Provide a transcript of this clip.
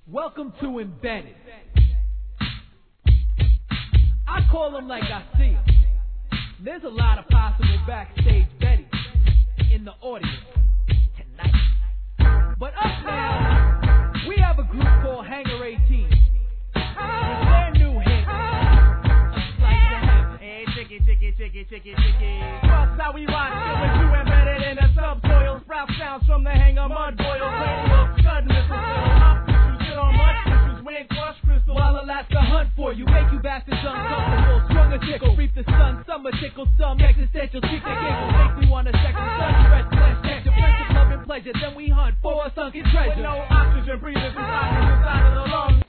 Welcome to Embedded. I call them like I see them. There's a lot of possible backstage Betty in the audience tonight. But up now, we have a group called Hangar 18 with their new hit, A Slice of Heaven. Hey, chicky. That's how we rock it with you embedded in the subsoil. Sprout sounds from the hangar, mud boils, radio, scud missiles. Sit on mud crystals, wind crush crystals. While Alaska hunt for you, make you bastards uncomfortable. Strung a tickle, reap the sun, summer tickle, some existential cheek and giggle. Make me want a second sun, stretch, flesh, texture, friendship, love and pleasure. Then we hunt for a sunken treasure. With no oxygen breathing through inside of the lungs.